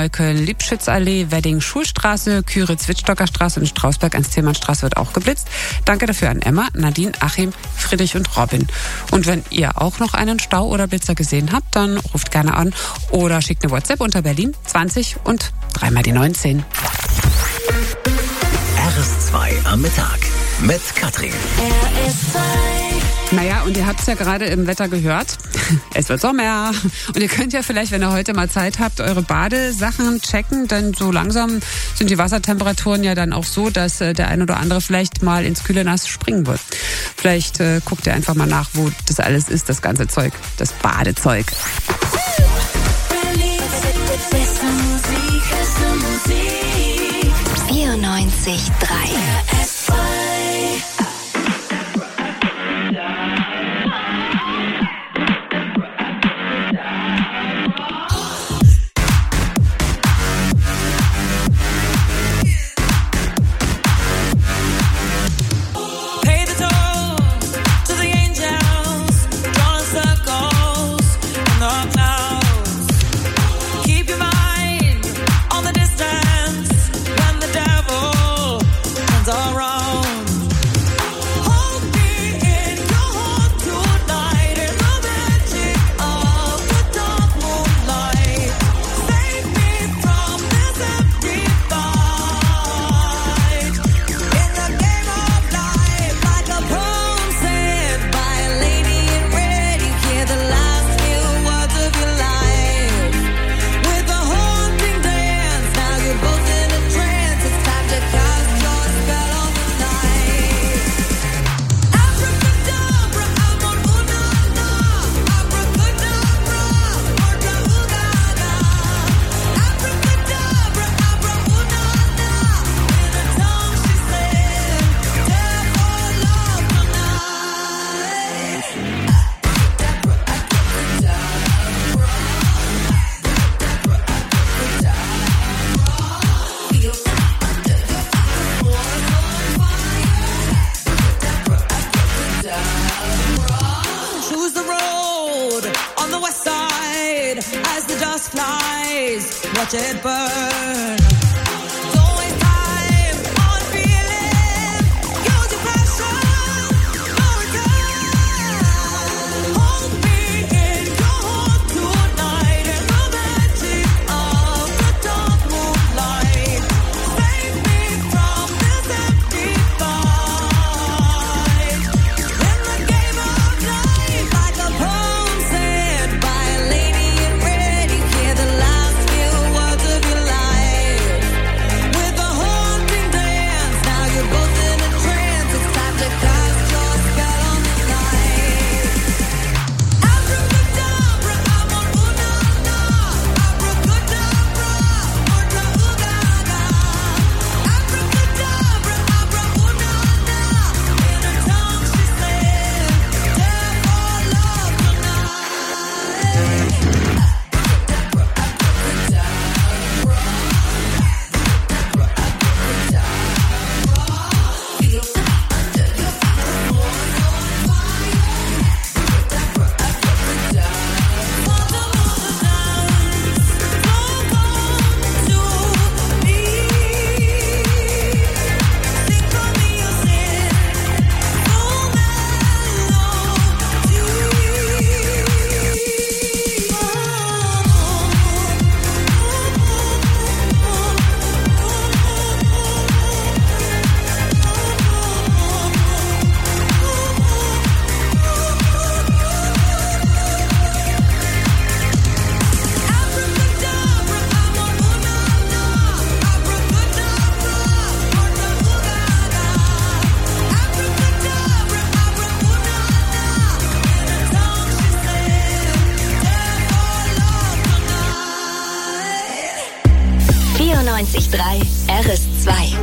Neukölln-Liebschitzallee, Wedding-Schulstraße, Küritz-Wittstocker-Straße und Strausberg-Ernst-Thälmann-Straße wird auch geblitzt. Danke dafür an Emma, Nadine, Achim, Friedrich und Robin. Und wenn ihr auch noch einen Stau oder Blitzer gesehen habt, dann ruft gerne an oder schickt eine WhatsApp unter Berlin 20 und 3 mal die 19. RS2 am Mittag mit Katrin. Naja, und ihr habt es ja gerade im Wetter gehört. Es wird Sommer. Und ihr könnt ja vielleicht, wenn ihr heute mal Zeit habt, eure Badesachen checken. Denn so langsam sind die Wassertemperaturen ja dann auch so, dass der ein oder andere vielleicht mal ins kühle Nass springen wird. Vielleicht guckt ihr einfach mal nach, wo das alles ist, das ganze Zeug, das Badezeug. 94,3 Watch it burn. RS2.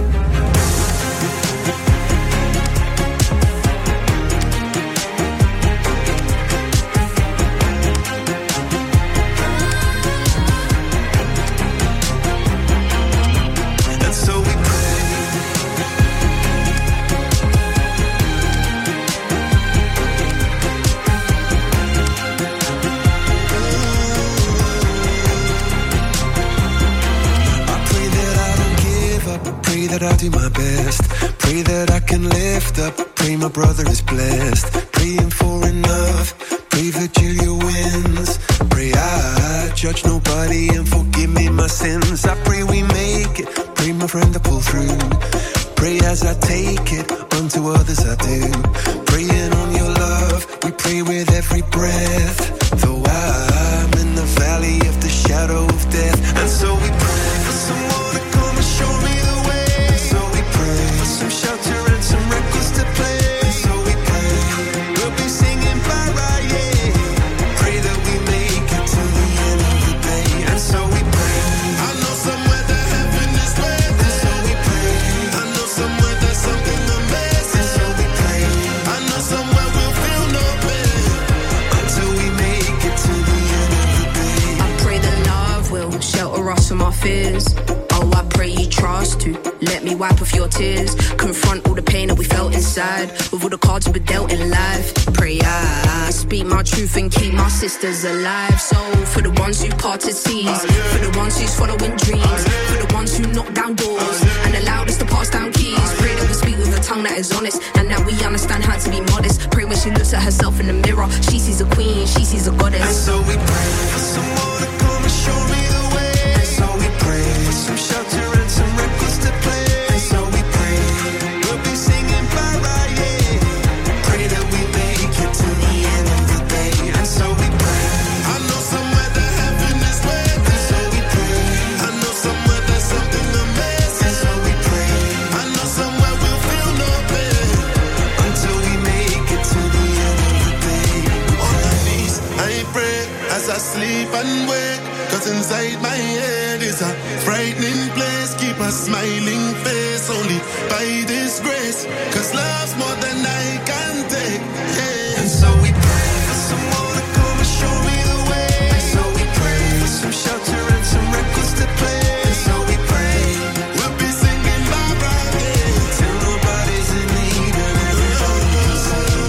Pray that I do my best. Pray that I can lift up. Pray my brother is blessed. Praying for enough. Pray Virgilia wins. Pray I judge nobody and forgive me my sins. I pray we make it. Pray my friend to pull through. Pray as I take it, unto others I do. Praying on your love, we pray with every breath. Though I'm in the valley of the shadow of death. And so we pray for someone to come and show me the way. And so we pray for some shelter and some records to play. And so we pray, we'll be singing bye-bye, yeah. Pray that we make it to the end of the day. And so we pray, I know somewhere that heaven is waiting. And so we pray, I know somewhere there's something amazing. And so we pray, I know somewhere we'll feel no pain until we make it to the end of the day. I pray that love will shelter us from our fears. Oh, I pray you trust to let me wipe off your tears. Confront all the pain that we felt inside with all the cards we were dealt in life. Pray I speak my truth and keep my sisters alive. So for the ones who parted seas, for the ones who's following dreams, for the ones who knock down doors and allowed us to pass down keys. Pray that we speak with a tongue that is honest and that we understand how to be modest. Pray when she looks at herself in the mirror, she sees a queen, she sees a goddess. And so we pray for someone to come and show me the way. And so we pray for some shelter and some records to play. And so we pray, we'll be singing bye-bye, yeah. Pray that we make it to the end of the day. And so we pray, I know somewhere that heaven is waiting. And so we pray, I know somewhere there's something amazing. And so we pray, I know somewhere we'll feel no pain until we make it to the end of the day. On my knees, I pray as I sleep and wake. Cause inside my head is a frightening place. Keep a smiling face only by this grace. Cause love's more than I can take, yeah. And so we pray for someone to come and show me the way. And so we pray for some shelter and some records to play. And so we pray, we'll be singing bye-bye, yeah. Till nobody's in need and everybody can sing.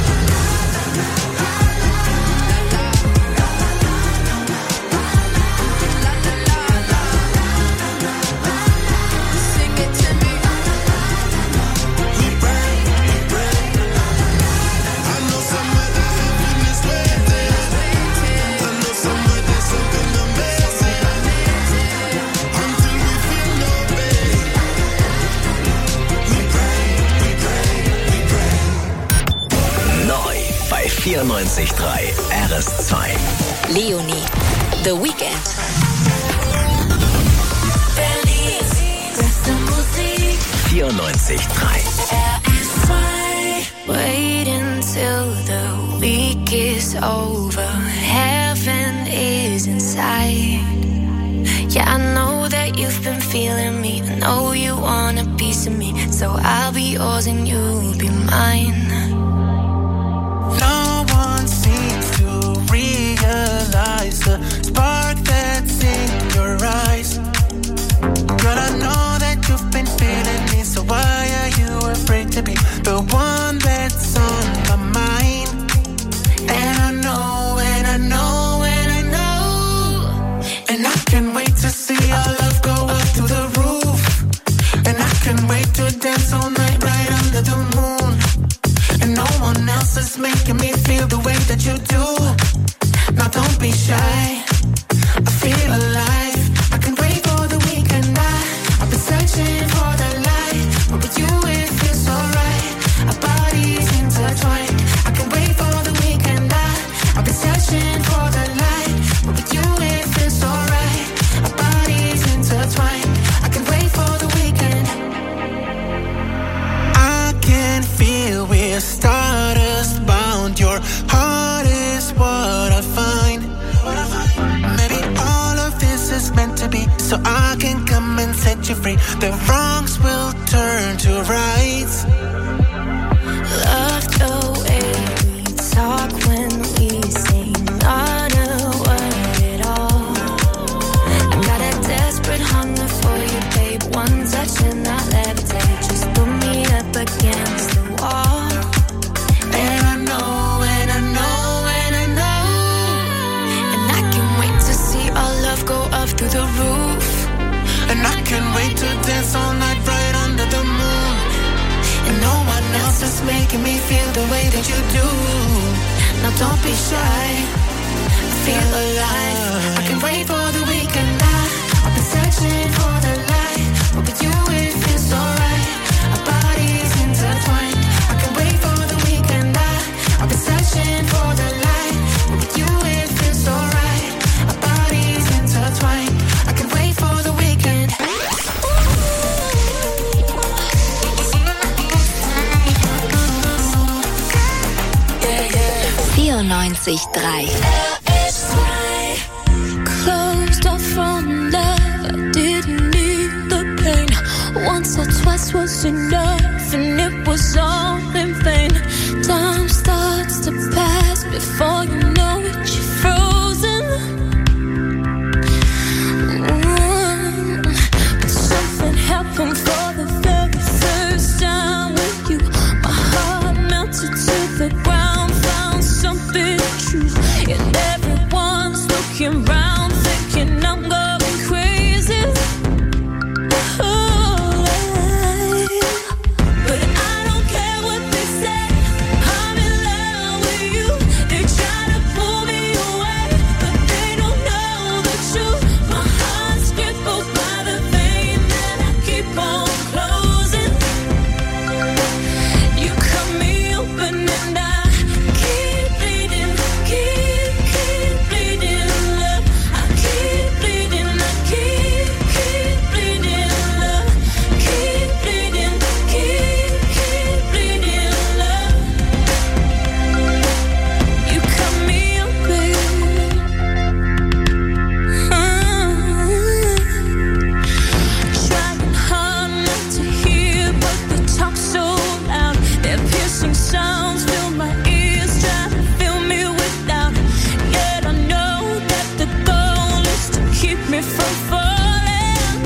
Sing it to me. We pray, we pray. I know somewhere that heaven is waiting. I know somewhere there's something amazing until we feel no pain. We pray, we pray, we pray. Neu bei 94.3 RS2. Leonie, The Weekend. Berlins beste Musik. 94.3. Wait until the week is over. Heaven is inside. Yeah, I know that you've been feeling me. I know you want a piece of me. So I'll be yours and you'll be mine. No one seems to realize the spark that's in your eyes. Girl, I know that you've been feeling me, so why are you afraid to be the one that's on my mind? And I know, and I know, and I know. And I can't wait to see our love go up to the roof. And I can't wait to dance all night right under the moon. And no one else is making me feel the way that you do. Now don't be shy, I feel alive. I can't wait for the weekend. I've been searching for the light, but with you it feels so right. Our bodies intertwined. I can't wait for the weekend. I've been searching for the light, but with you it feels so right. Our bodies intertwined. I can't wait for the weekend. I can feel we're stardust bound. Your heart is what I find. Maybe all of this is meant to be, so I can come and set you free. The wrongs will turn to rights. Love the way we talk when we sing, not a word at all. I got a desperate hunger for you, babe. One touch and I levitate. Just put me up against the wall. And I know, and I know, and I know. And I can't wait to see our love go up through the roof. And I can't wait to dance all night right did you do? Now don't be shy. I feel alive. I can wait for the weekend. I've been searching for the light, but with you it feels alright. Our bodies intertwined. I can wait for the weekend. I've been searching for the light, but with you it feels alright. Our bodies intertwined. I can wait for the weekend. 94.3 Closed off from love, I didn't need the pain. Once or twice was enough, and it was all in vain. Time starts to pass before you know it, you're frozen. But something happened for the very first time with you. My heart melted to the ground, found something true, and everyone's looking round, thinking I'm going crazy. But I don't care what they say, I'm in love with you. They try to pull me away, but they don't know the truth. My heart's crippled by the vein that I keep on closing. You cut me open and I keep bleeding, keep bleeding, love. I keep bleeding, I keep bleeding, love. Keep bleeding, keep bleeding, love. You cut me open. Trying hard not to hear, but they talk so loud. Their piercing sounds fill my ears, try to fill me with doubt. Yet I know that the goal is to keep me from falling.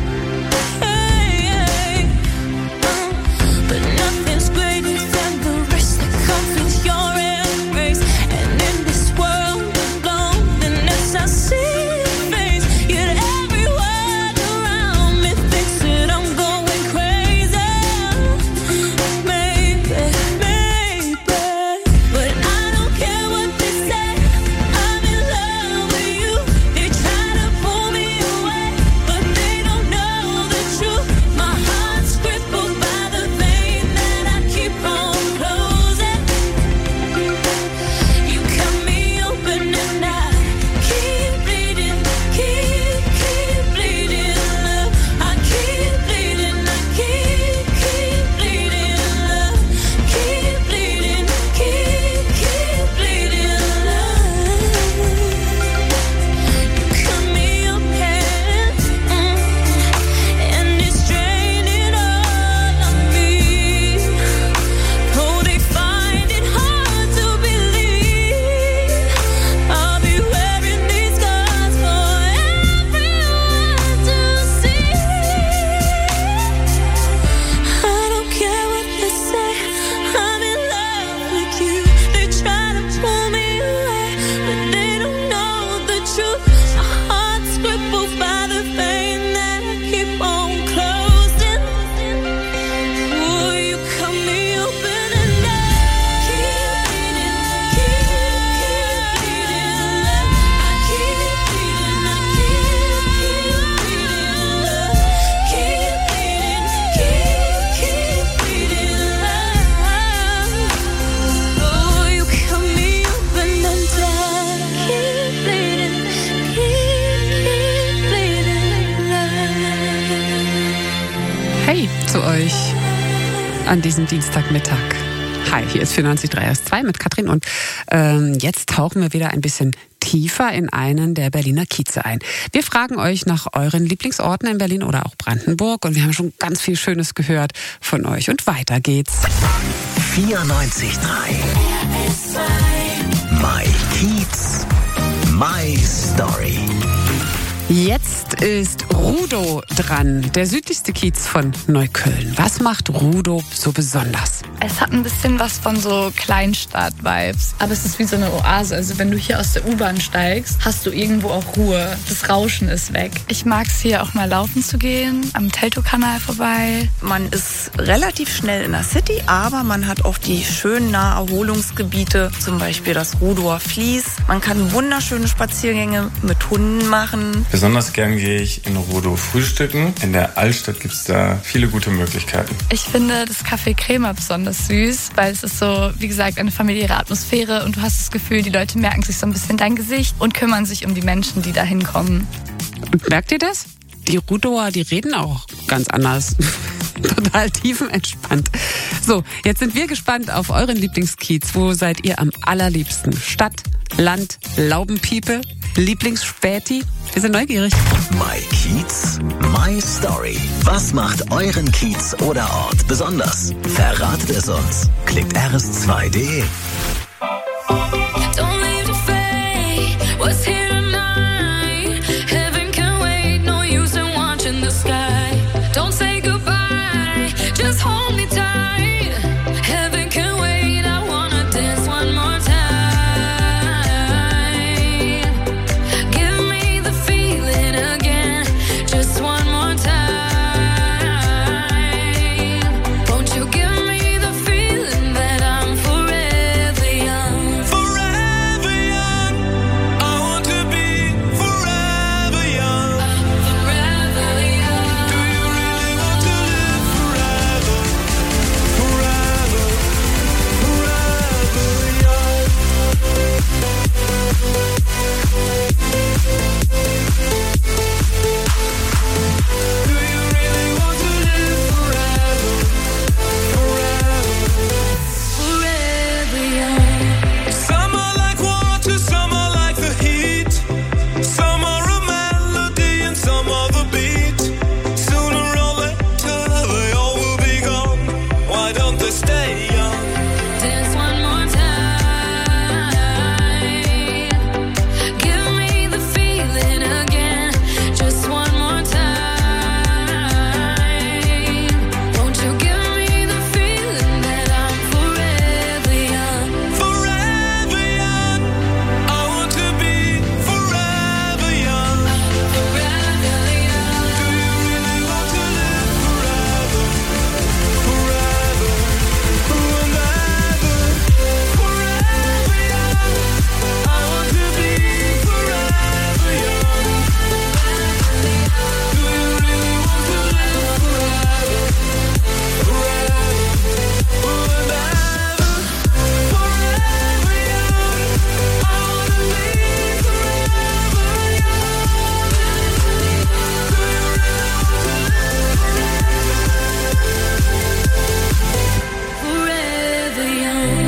Hey, but nothing's greater than the risk that comes with your embrace. And in this world of loneliness, I see your face. Yet everyone around me thinks that I'm going crazy. Maybe, but I don't care what they say. I'm in love with you. They try to pull me away, but they don't know the truth. My heart's crippled by the vein that I keep on closing. You cut me open and I keep bleeding, keep bleeding, love. I keep bleeding, I keep bleeding, love. Keep bleeding, keep bleeding, love. You cut me open, and it's draining all of me. Oh, they find it hard to believe I'll be wearing these scars for everyone to see. I don't care what they say, I'm in love with you. They try to pull me away, but they don't know the truth. My heart's crippled by the vein that I keep on closing. Oh, you cut me open and I keep bleeding, love. I keep bleeding, I keep bleeding, love. Keep bleeding, love. Oh, you cut me open and I keep bleeding, love. Hey zu euch an diesem Dienstagmittag. Hi, hier ist 94.3 RS2 mit Katrin und jetzt tauchen wir wieder ein bisschen tiefer in einen der Berliner Kieze ein. Wir fragen euch nach euren Lieblingsorten in Berlin oder auch Brandenburg und wir haben schon ganz viel Schönes gehört von euch und weiter geht's. 94.3 My Kiez, My Story. Jetzt ist Rudow dran, der südlichste Kiez von Neukölln. Was macht Rudow so besonders? Es hat ein bisschen was von so Kleinstadt-Vibes, aber es ist wie so eine Oase. Also wenn du hier aus der U-Bahn steigst, hast du irgendwo auch Ruhe. Das Rauschen ist weg. Ich mag es hier auch mal laufen zu gehen, am Teltow-Kanal vorbei. Man ist relativ schnell in der City, aber man hat auch die schönen Naherholungsgebiete, zum Beispiel das Rudower Fließ. Man kann wunderschöne Spaziergänge mit Hunden machen. Besonders gern gehe ich in Rudow frühstücken. In der Altstadt gibt es da viele gute Möglichkeiten. Ich finde das Café Crema besonders süß, weil es ist so, wie gesagt, eine familiäre Atmosphäre und du hast das Gefühl, die Leute merken sich so ein bisschen dein Gesicht und kümmern sich um die Menschen, die da hinkommen. Und merkt ihr das? Die Rudower, die reden auch ganz anders. Total tiefenentspannt. So, jetzt sind wir gespannt auf euren Lieblingskiez. Wo seid ihr am allerliebsten? Stadt, Land, Laubenpiepe, Lieblingsspäti? Wir sind neugierig. My Kiez, My Story. Was macht euren Kiez oder Ort besonders? Verratet es uns. Klickt rs2.de. Don't leave the fate. What's here tonight? Heaven can wait. No use in watching the sky. Don't say goodbye. Just hold me tight. Heaven can wait. I wanna dance one more time. Give me the feeling again. Just one more time. Won't you give me the feeling that I'm forever young? Forever young. I want to be forever young. Forever young. Do you really want to live forever? Forever, forever young. Do you really want to live forever? Forever. Forever young. Some are like water, some are like the heat. Some are a melody and some are the beat. Sooner or later they all will be gone. Why don't they stay young? Dance one more time. Give me the feeling again. Just one more time. Won't you give me the feeling that I'm forever young? Forever young. I want to be forever young. Forever young. Do you really want to live forever? Forever, forever, forever young. I want to be forever young. Do you really want to live forever? Forever, forever, forever young. I want to be forever Forever young.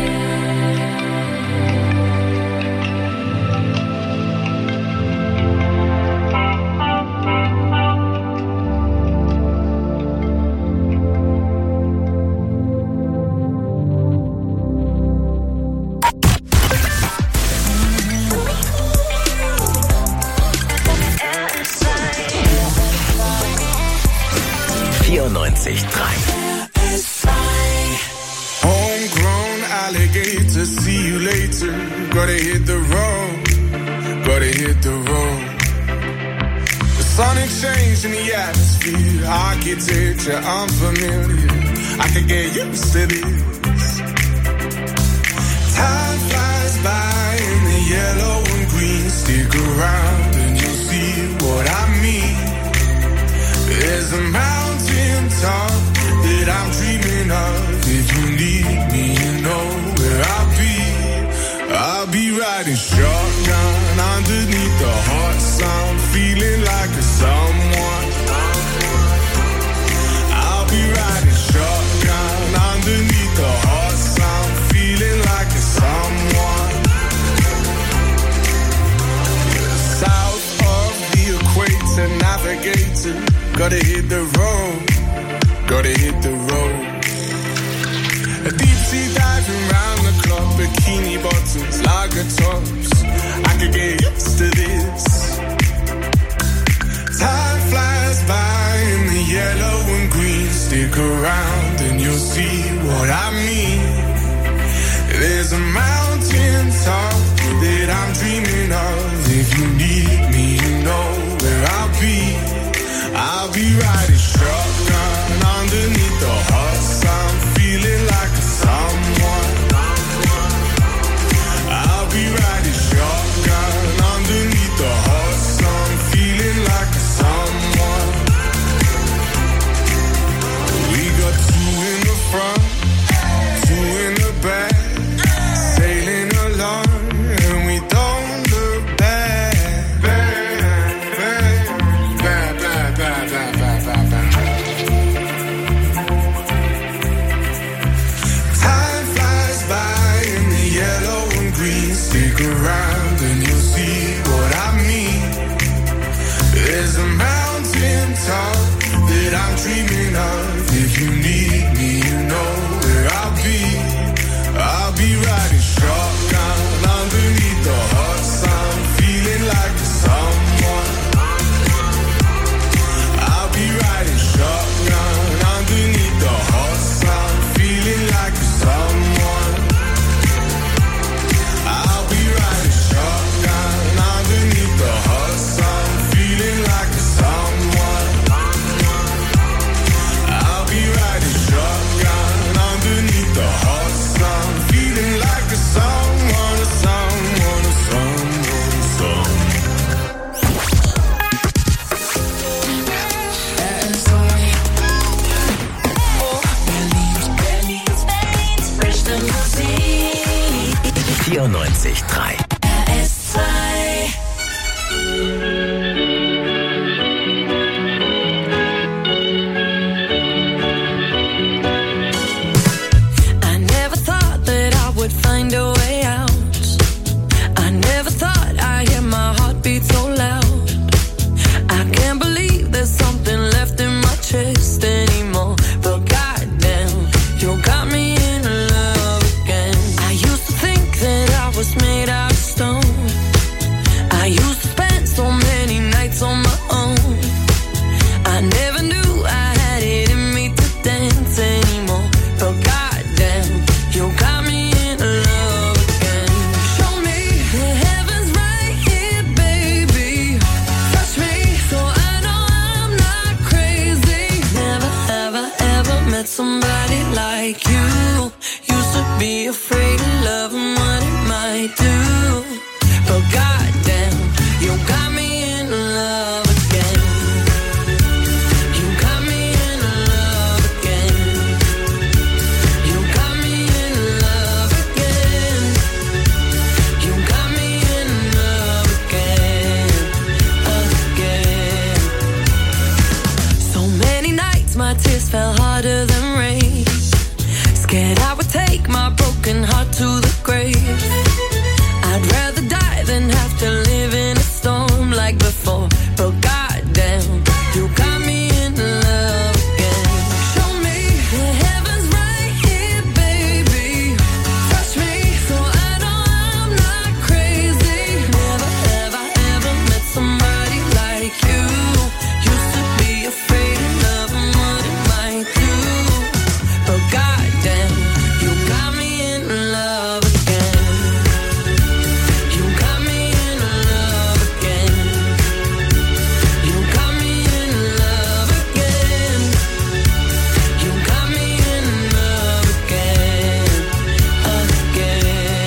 Homegrown alligator, see you later. Gotta hit the road, gotta hit the road. The sonic change in the atmosphere, architecture unfamiliar. I could get used to this. Time flies by in the yellow and green. Stick around and you'll see what I mean. There's a mountain top that I'm dreaming of. If you need me, you know where I'll be. I'll be riding shotgun underneath the hot sun, feeling like a someone. I'll be riding shotgun underneath the hot sun, feeling like a someone. South of the equator, navigator. Gotta hit the road, gotta hit the road. A deep sea diving round the clock, bikini bottoms, lager tops. I could get used to this. Time flies by in the yellow and green. Stick around and you'll see what I mean. There's a mountain top that I'm dreaming of. If you need me, you know where I'll be. I'll be riding shotgun underneath the hot sun, feeling like a someone. I'll be riding shotgun underneath the hot sun, feeling like a someone. We got two in the front, two in the back, sailing along, and we don't look back. Time flies by in the yellow and green. Stick around and you'll see what I mean. There's a mountain top that I'm dreaming of. If you need me, you know where I'll be. I'll be riding shotgun underneath the hot sun, feeling like a someone. I'll be riding shotgun underneath the hot sun, feeling like a someone. I'll be riding shotgun underneath the hot sun, feeling like a someone. I'll be riding shotgun underneath the hot sun, feeling like a someone, a someone, a someone, a someone. Hier 94.3. I never thought that I would find a way out. I never thought I'd hear my heartbeat so loud. I can't believe there's something left in my chest anymore. But goddamn, you got me in love again. I used to think that I was made out of stone. I used to spend so many nights on my own. I never knew I had it in me to dance anymore. But goddamn, you got me in love again. Show me the heavens right here, baby. Touch me so I know I'm not crazy. Never, ever, ever met somebody like you. Used to be afraid of love and what it might do. But goddamn, you got me in love again. You got me in love again. You got me in love again. You got me in love again, again. So many nights my tears fell harder than rain. Scared I would take my broken heart to the grave. I'd rather die than have to live in a storm like before. But goddamn, you got me in love again. Show me the heavens right here, baby. Touch me so I know I'm not crazy. Never, ever, ever met somebody like you. Used to be afraid of love and what it might do. But goddamn, you got me in love again. You got me in love again. You got me in love again. You got me in love again, again.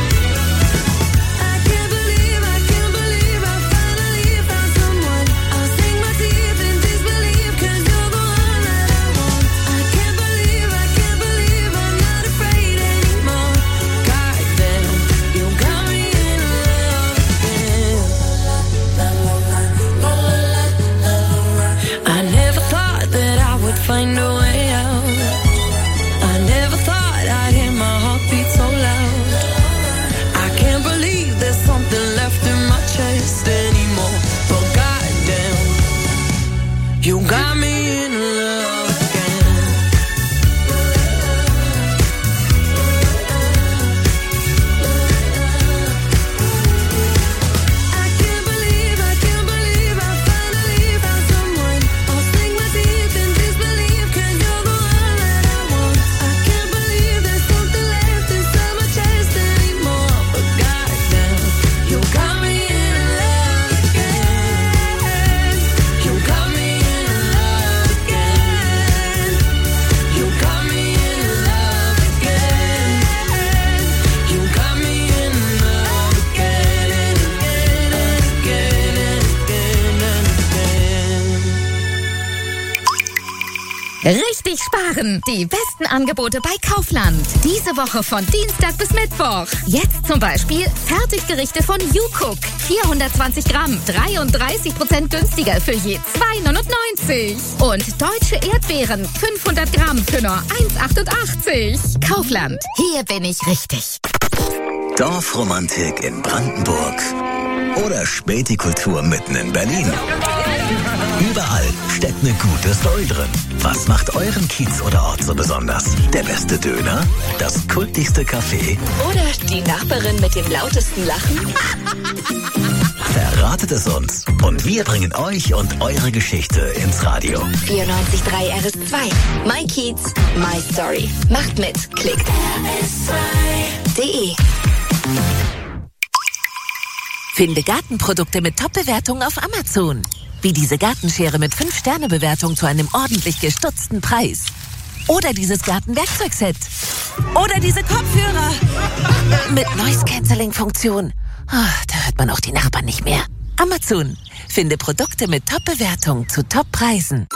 I can't believe I finally found someone. I'll sink my teeth in disbelief 'cause you're the one that I want. I can't believe I'm not afraid anymore. Goddamn, you got me in love again. I never thought that I would find a way out. I never thought I'd hear my heartbeat so loud. I can't believe there's something left in my chest anymore. But goddamn, you got me in love again. I can't believe I finally Richtig sparen. Die besten Angebote bei Kaufland. Diese Woche von Dienstag bis Mittwoch. Jetzt zum Beispiel Fertiggerichte von YouCook. 420 Gramm, 33% günstiger für je 2,99. Und deutsche Erdbeeren, 500 Gramm für nur 1,88. Kaufland. Hier bin ich richtig. Dorfromantik in Brandenburg oder Spätikultur mitten in Berlin. Überall steckt eine gute Story drin. Was macht euren Kiez oder Ort so besonders? Der beste Döner? Das kultigste Café? Oder die Nachbarin mit dem lautesten Lachen? Verratet es uns und wir bringen euch und eure Geschichte ins Radio. 94.3 RS2. My Kiez, My Story. Macht mit. Klickt rs2.de. Finde Gartenprodukte mit Top-Bewertungen auf Amazon. Wie diese Gartenschere mit 5-Sterne-Bewertung zu einem ordentlich gestutzten Preis. Oder dieses Gartenwerkzeugset. Oder diese Kopfhörer mit Noise-Canceling-Funktion. Da hört man auch die Nachbarn nicht mehr. Amazon. Finde Produkte mit Top-Bewertung zu Top-Preisen.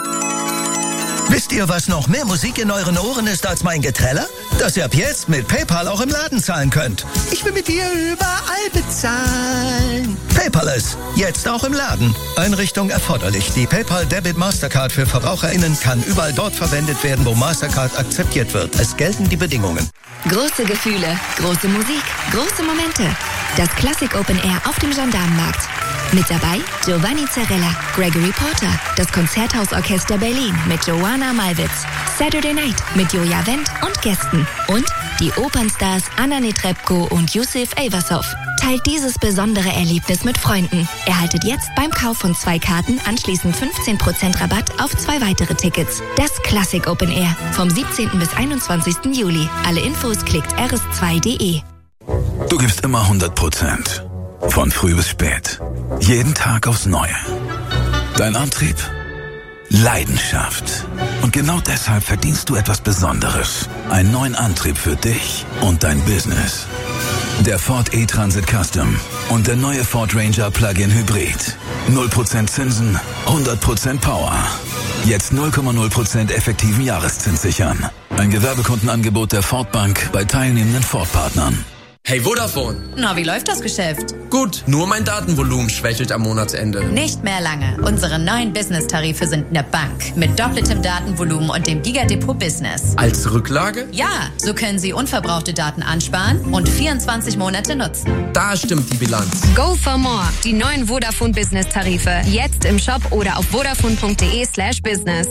Wisst ihr, was noch mehr Musik in euren Ohren ist als mein Geträller? Dass ihr ab jetzt mit PayPal auch im Laden zahlen könnt. Ich will mit dir überall bezahlen. Paperless. Jetzt auch im Laden. Einrichtung erforderlich. Die PayPal Debit Mastercard für VerbraucherInnen kann überall dort verwendet werden, wo Mastercard akzeptiert wird. Es gelten die Bedingungen. Große Gefühle, große Musik, große Momente. Das Classic Open Air auf dem Gendarmenmarkt. Mit dabei Giovanni Zarella, Gregory Porter, das Konzerthausorchester Berlin mit Joanna Malwitz, Saturday Night mit Joja Wendt und Gästen und die Opernstars Anna Netrebko und Yusuf Eyvassov. Teilt dieses besondere Erlebnis mit Freunden. Erhaltet jetzt beim Kauf von 2 Karten anschließend 15% Rabatt auf 2 weitere Tickets. Das Classic Open Air vom 17. bis 21. Juli. Alle Infos klickt rs2.de. Du gibst immer 100%. Von früh bis spät. Jeden Tag aufs Neue. Dein Antrieb? Leidenschaft. Und genau deshalb verdienst du etwas Besonderes. Einen neuen Antrieb für dich und dein Business. Der Ford E-Transit Custom und der neue Ford Ranger Plug-in Hybrid. 0% Zinsen, 100% Power. Jetzt 0,0% effektiven Jahreszins sichern. Ein Gewerbekundenangebot der Ford Bank bei teilnehmenden Ford-Partnern. Hey Vodafone. Na, wie läuft das Geschäft? Gut, nur mein Datenvolumen schwächelt am Monatsende. Nicht mehr lange. Unsere neuen Business-Tarife sind eine Bank. Mit doppeltem Datenvolumen und dem Gigadepot Business. Als Rücklage? Ja, so können Sie unverbrauchte Daten ansparen und 24 Monate nutzen. Da stimmt die Bilanz. Go for more. Die neuen Vodafone Business-Tarife. Jetzt im Shop oder auf vodafone.de/business.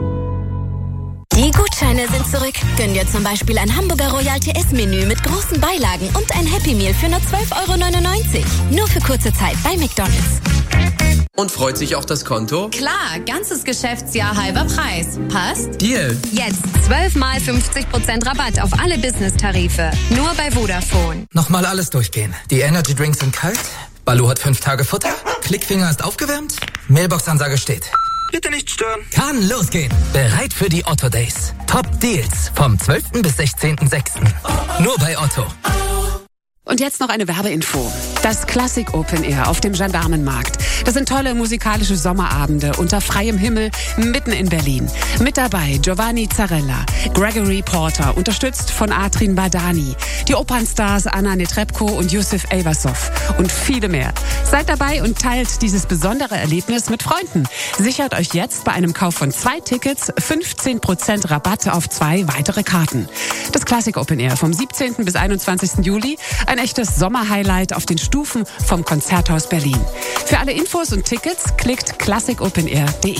Die Gutscheine sind zurück. Gönn dir zum Beispiel ein Hamburger Royal TS-Menü mit großen Beilagen und ein Happy Meal für nur 12,99 €. Nur für kurze Zeit bei McDonald's. Und freut sich auch das Konto? Klar, ganzes Geschäftsjahr halber Preis. Passt? Deal. Jetzt 12 mal 50% Rabatt auf alle Business-Tarife. Nur bei Vodafone. Nochmal alles durchgehen. Die Energy Drinks sind kalt. Balu hat 5 Tage Futter. Klickfinger ist aufgewärmt. Mailbox-Ansage steht. Bitte nicht stören. Kann losgehen. Bereit für die Otto Days. Top Deals vom 12. bis 16.06. Nur bei Otto. Und jetzt noch eine Werbeinfo. Das Classic Open Air auf dem Gendarmenmarkt. Das sind tolle musikalische Sommerabende unter freiem Himmel mitten in Berlin. Mit dabei Giovanni Zarella, Gregory Porter, unterstützt von Atrin Badani, die Opernstars Anna Netrebko und Yusuf Eyvassov und viele mehr. Seid dabei und teilt dieses besondere Erlebnis mit Freunden. Sichert euch jetzt bei einem Kauf von 2 Tickets 15% Rabatt auf 2 weitere Karten. Das Classic Open Air vom 17. bis 21. Juli. Ein echtes Sommerhighlight auf den Stufen vom Konzerthaus Berlin. Für alle Infos und Tickets klickt classicopenair.de.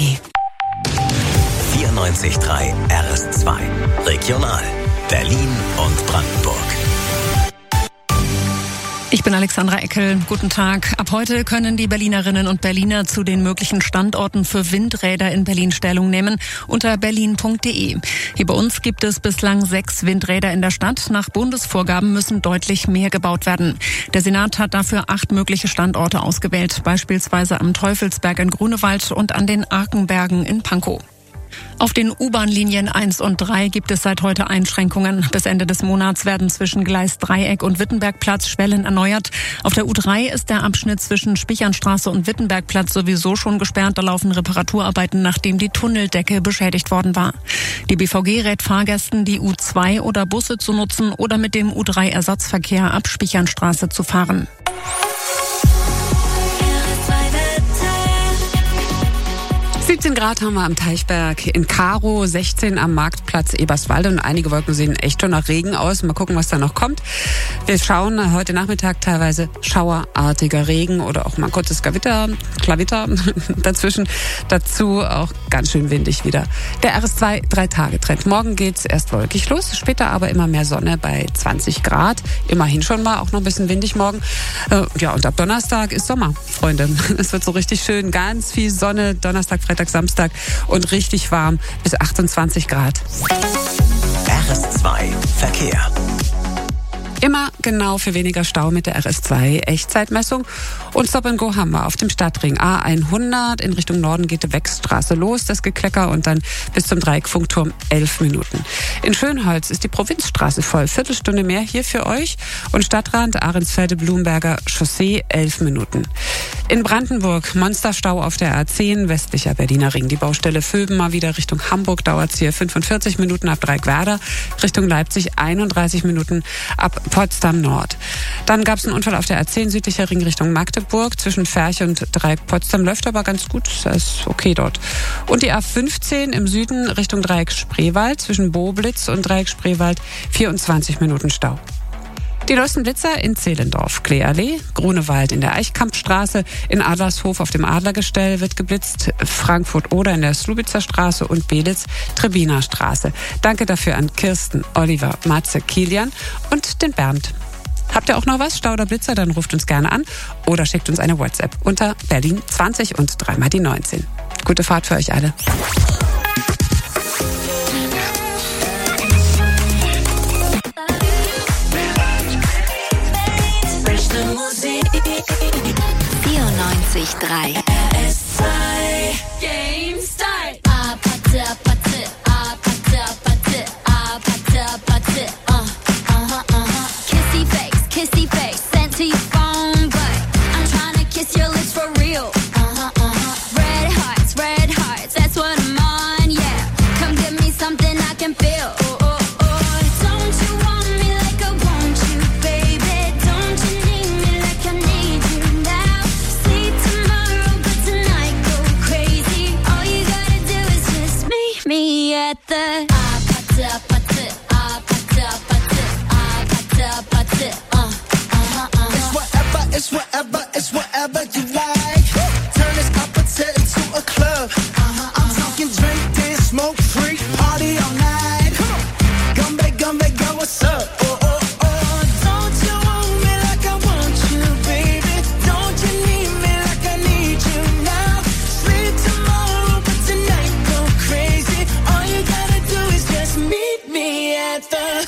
94.3 RS2 Regional Berlin und Brandenburg. Ich bin Alexandra Eckel. Guten Tag. Ab heute können die Berlinerinnen und Berliner zu den möglichen Standorten für Windräder in Berlin Stellung nehmen unter berlin.de. Hier bei uns gibt es bislang 6 Windräder in der Stadt. Nach Bundesvorgaben müssen deutlich mehr gebaut werden. Der Senat hat dafür 8 mögliche Standorte ausgewählt, beispielsweise am Teufelsberg in Grunewald und an den Arkenbergen in Pankow. Auf den U-Bahn-Linien 1 und 3 gibt es seit heute Einschränkungen. Bis Ende des Monats werden zwischen Gleis Dreieck und Wittenbergplatz Schwellen erneuert. Auf der U3 ist der Abschnitt zwischen Spichernstraße und Wittenbergplatz sowieso schon gesperrt. Da laufen Reparaturarbeiten, nachdem die Tunneldecke beschädigt worden war. Die BVG rät Fahrgästen, die U2 oder Busse zu nutzen oder mit dem U3-Ersatzverkehr ab Spichernstraße zu fahren. 17 Grad haben wir am Teichberg in Karo, 16 am Marktplatz Eberswalde und einige Wolken sehen echt schon nach Regen aus. Mal gucken, was da noch kommt. Wir schauen heute Nachmittag teilweise schauerartiger Regen oder auch mal kurzes Klavitter dazwischen. Dazu auch ganz schön windig wieder. Der RS2 3-Tage-Trend. Morgen geht's erst wolkig los, später aber immer mehr Sonne bei 20 Grad. Immerhin schon mal, auch noch ein bisschen windig morgen. Ja, und ab Donnerstag ist Sommer, Freunde. Es wird so richtig schön, ganz viel Sonne, Donnerstag, Freitag, Samstag und richtig warm bis 28 Grad. RS2 Verkehr. Immer genau für weniger Stau mit der RS2 Echtzeitmessung. Und Stop & Go haben wir auf dem Stadtring A100. In Richtung Norden geht die Wechsstraße los, das Geklecker, und dann bis zum Dreieck-Funkturm 11 Minuten. In Schönholz ist die Provinzstraße voll. Viertelstunde mehr hier für euch. Und Stadtrand Ahrensfelde-Blumberger Chaussee 11 Minuten. In Brandenburg Monsterstau auf der A10, westlicher Berliner Ring. Die Baustelle Vöben mal wieder Richtung Hamburg, dauert es hier 45 Minuten ab Dreieckwerder. Richtung Leipzig 31 Minuten ab Potsdam Nord. Dann gab es einen Unfall auf der A10 südlicher Ring Richtung Magdeburg. Zwischen Ferch und Dreieck Potsdam läuft aber ganz gut. Das ist okay dort. Und die A15 im Süden Richtung Dreieck Spreewald. Zwischen Boblitz und Dreieck Spreewald 24 Minuten Stau. Die neuesten Blitzer in Zehlendorf, Kleeallee, Grunewald in der Eichkampfstraße, in Adlershof auf dem Adlergestell wird geblitzt, Frankfurt-Oder in der Slubitzer Straße und Belitz, Trebiner Straße. Danke dafür an Kirsten, Oliver, Matze, Kilian und den Bernd. Habt ihr auch noch was, Stau oder Blitzer, dann ruft uns gerne an oder schickt uns eine WhatsApp unter Berlin 20 und 3 mal die 19. Gute Fahrt für euch alle. Musik 94.3 RS2 Game Start. Kissy face, sent to your phone, but I'm trying to kiss your lips for real. Red hearts, that's what I'm on, yeah. Come give me something I can feel. Don't you want me like I want you, baby? Don't you need me like I need you now? Sleep tomorrow, but tonight go crazy. All you gotta do is just meet me at the It's whatever you like. Turn this opposite into a club. I'm talking drink, dance, smoke, freak, party all night. Come back, girl, what's up? Don't you want me like I want you, baby? Don't you need me like I need you now? Sleep tomorrow, but tonight go crazy. All you gotta do is just meet me at the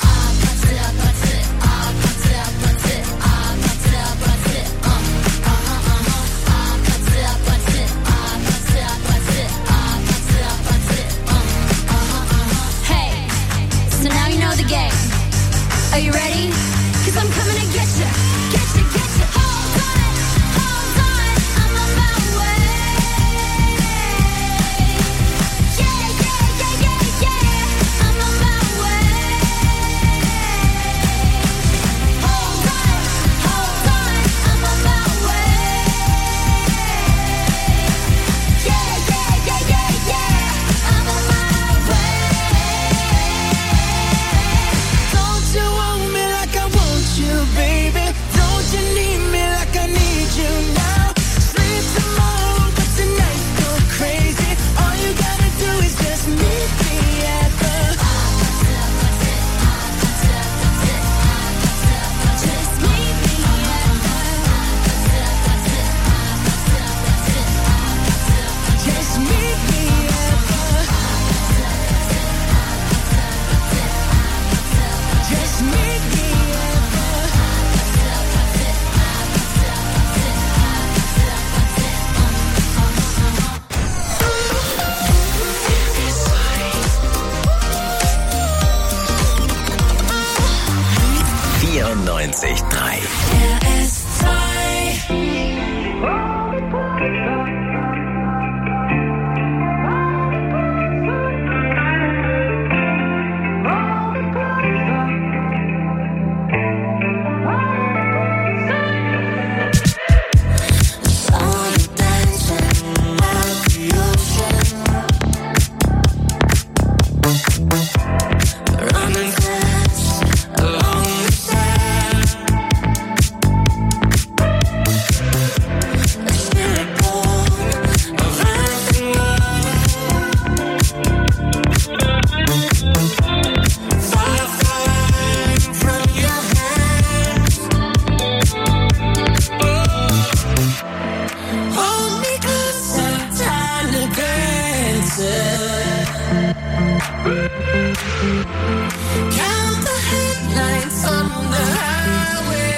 Count the headlights on the highway.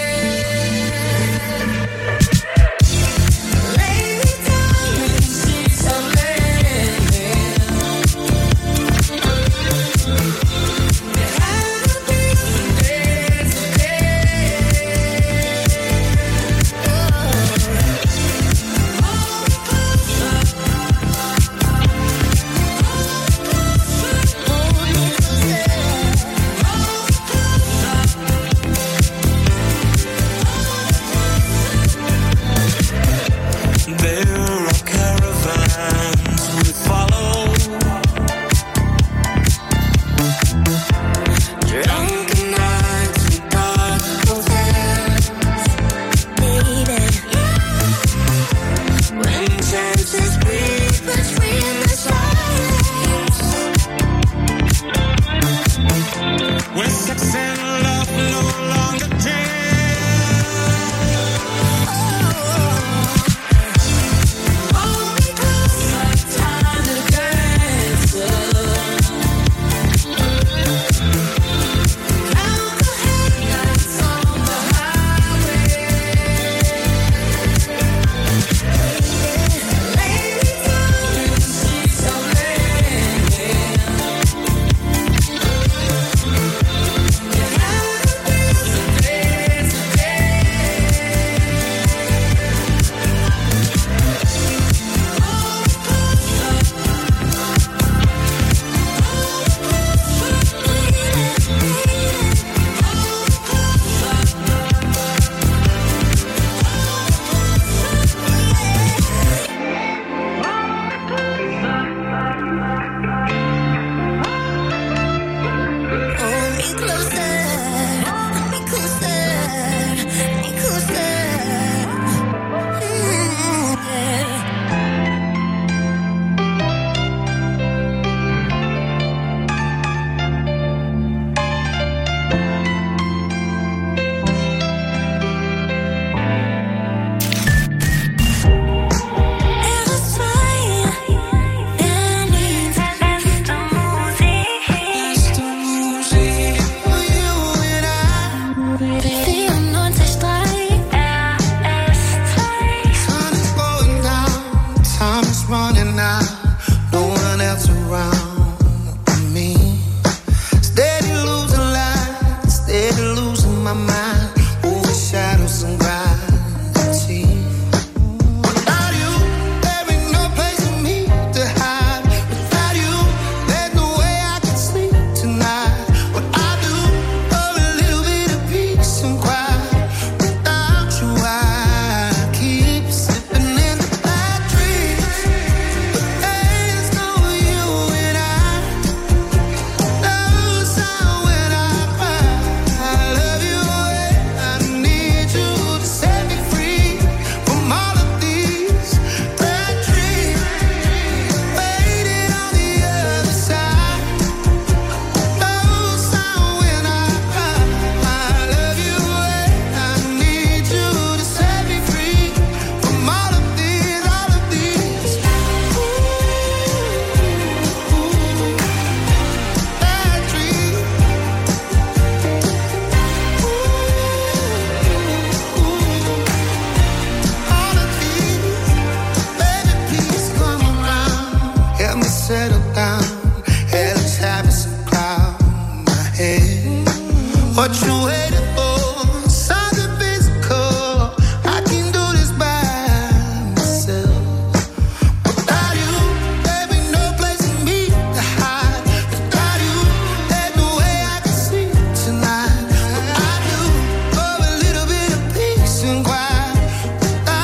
Lay me down in sheets of linen. There had to be some days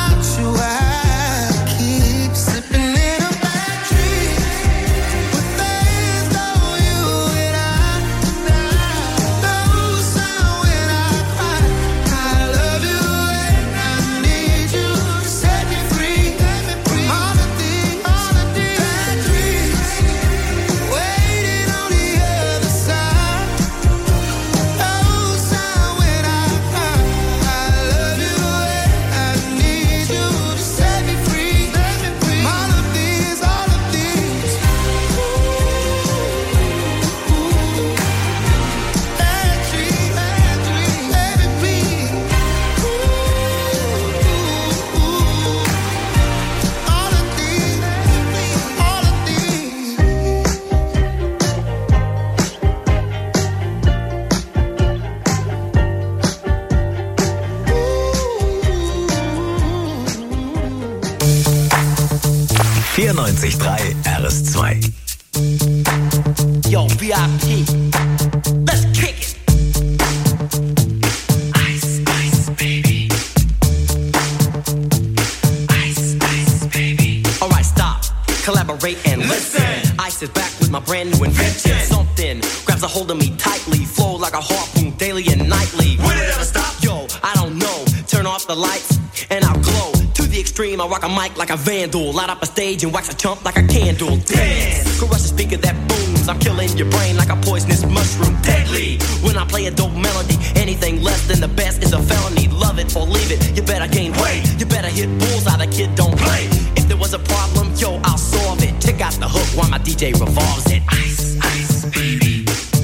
with 2. Yo, VIP, let's kick it. Ice, ice, baby. Ice, ice, baby. Alright, stop, collaborate and listen. Ice is back with my brand new invention. Something grabs a hold of me tightly, flow like a harpoon daily and nightly. Will it ever stop? Yo, I don't know. Turn off the lights and I'll glow. To the extreme, I rock a mic like a vandal. Light up a stage and wax a chump like a candle. Dance, crush a speaker that booms. I'm killing your brain like a poisonous mushroom. Deadly, when I play a dope melody. Anything less than the best is a felony. Love it or leave it, you better gain weight. You better hit bullseye, the kid don't play. If there was a problem, yo, I'll solve it. Check out the hook while my DJ revolves it. Ice, ice, baby.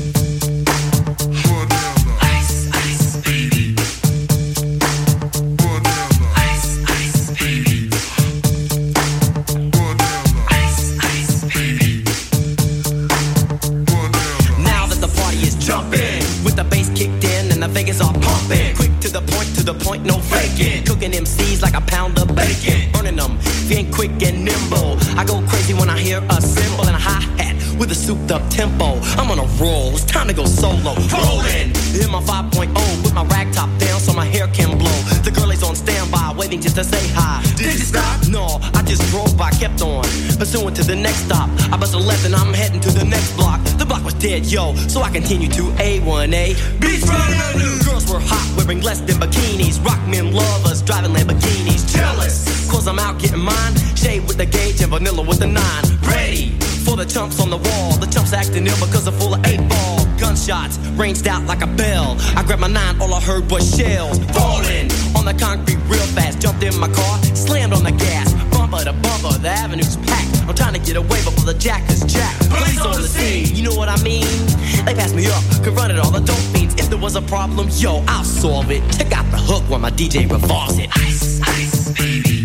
Vegas are pumping, quick to the point, no faking. Cooking MCs like a pound of bacon, burning them if you ain't quick and nimble. I go crazy when I hear a cymbal and a hi-hat with a souped up tempo. I'm on a roll, it's time to go solo. Rolling in my 5.0 with my rag top down so my hair can blow. The girl is on standby, waiting just to say hi. Did you stop? No, I just drove by, kept on pursuing to the next stop. I bust a left and I'm heading to the next block. The block was dead, yo, so I continue to A1A. Beach running. Girls were hot, wearing less than bikinis. Rock men lovers, driving Lamborghinis. Jealous, cause I'm out getting mine. Shade with the gauge and vanilla with the 9. Ready for the chumps on the wall. The chumps acting ill because they're full of 8-ball. Gunshots ranged out like a bell. I grabbed my 9, all I heard was shells falling on the concrete real fast. Jumped in my car, slammed on the gas. Bumper to bumper, the avenue's packed. I'm trying to get away before the jack is jacked. Police on the scene, you know what I mean? They passed me up, confronted all the dope fiends. If there was a problem, yo, I'll solve it. Check out the hook while my DJ revolves it. Ice, ice, baby.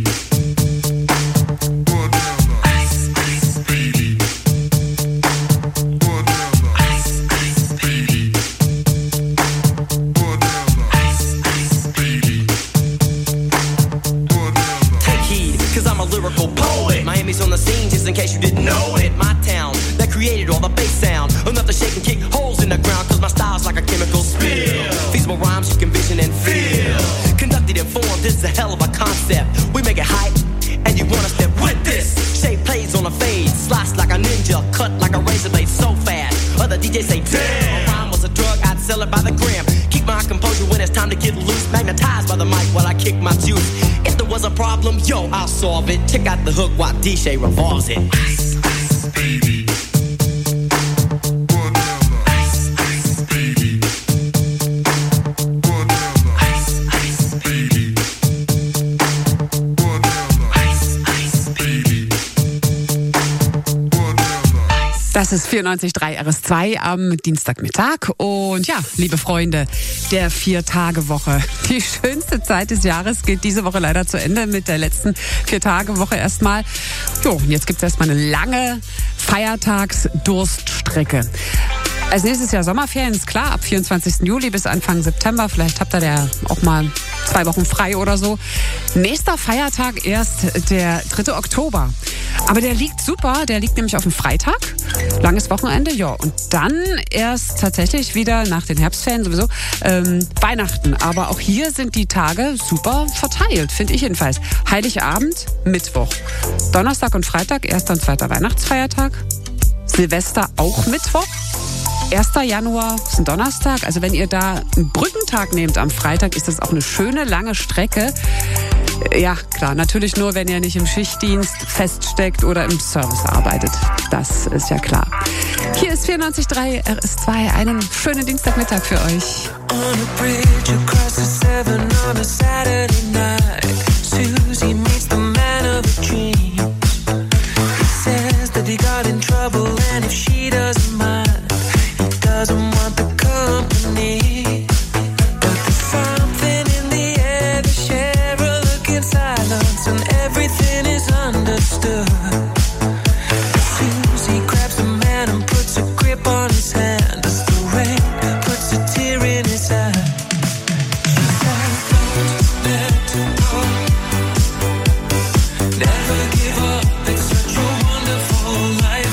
Ice, ice, baby. Ice, ice, baby. Ice, ice, baby. Take heed, cause I'm a lyrical poet. Miami's on the scene, just in case you didn't know it. My town, that created all the bass sound. Enough to shake and kick holes in the ground, cause my style's like a chemical spill. Feasible rhymes you can vision and feel. Conducted and formed, this is a hell of a concept. We make it hype, and you wanna step with this. Shape plays on a fade, slice like a ninja, cut like a razor blade so fast. Other DJs say, damn, a rhyme was a drug, I'd sell it by the gram. Keep my composure when it's time to get loose. Magnetized by the mic while I kick my juice. If there was a problem, yo, I'll solve it. Check out the hook while DJ revolves it. Ice, ice, baby. Das ist 94.3 RS2 am Dienstagmittag. Und ja, liebe Freunde der 4-Tage-Woche. Die schönste Zeit des Jahres geht diese Woche leider zu Ende mit der letzten 4-Tage-Woche erstmal. Jo, und jetzt gibt's erstmal eine lange Feiertags-Durststrecke. Als nächstes Jahr Sommerferien, ist klar, ab 24. Juli bis Anfang September. Vielleicht habt ihr da auch mal 2 Wochen frei oder so. Nächster Feiertag erst der 3. Oktober. Aber der liegt super, der liegt nämlich auf dem Freitag. Langes Wochenende, ja. Und dann erst tatsächlich wieder nach den Herbstferien sowieso Weihnachten. Aber auch hier sind die Tage super verteilt, finde ich jedenfalls. Heiligabend, Mittwoch. Donnerstag und Freitag, 1. und 2. Weihnachtsfeiertag. Silvester auch Mittwoch. 1. Januar ist ein Donnerstag. Also wenn ihr da einen Brückentag nehmt am Freitag, ist das auch eine schöne, lange Strecke. Ja, klar, natürlich nur, wenn ihr nicht im Schichtdienst feststeckt oder im Service arbeitet. Das ist ja klar. Hier ist 94.3 RS2. Einen schönen Dienstagmittag für euch. On a bridge across the Severn on a Saturday night, Susie meets the man of her dreams. He says that he got in trouble and if she doesn't mind, he doesn't want the company. But there's something in the air, they share a look in silence and everything is understood. Susie grabs the man and puts a grip on his hand as the rain puts a tear in his eye. She says, don't let go, never give up, it's such a wonderful life.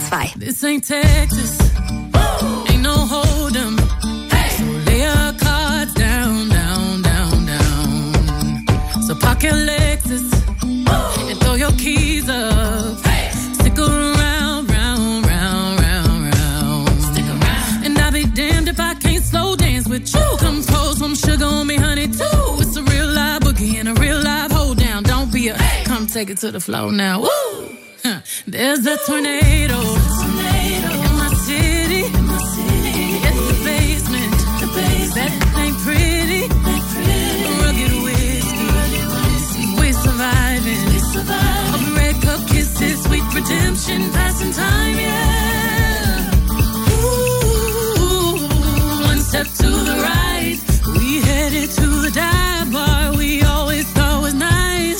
2. This ain't Texas. Ain't no hold 'em. So lay your cards down, down, down, down. So park your Lexus and throw your keys up. Stick around, round, round, round, round. Stick around. And I'll be damned if I can't slow dance with you. Come pour some sugar on me, honey, too. It's a real live boogie and a real live hold down. Don't be a come take it to the floor now. Woo! There's a tornado in my city. It's the basement. That ain't pretty. Rugged whiskey. We surviving. Of red cup kisses, sweet redemption, passing time, yeah. Ooh, one step to the right. We headed to the dive bar we always thought was nice.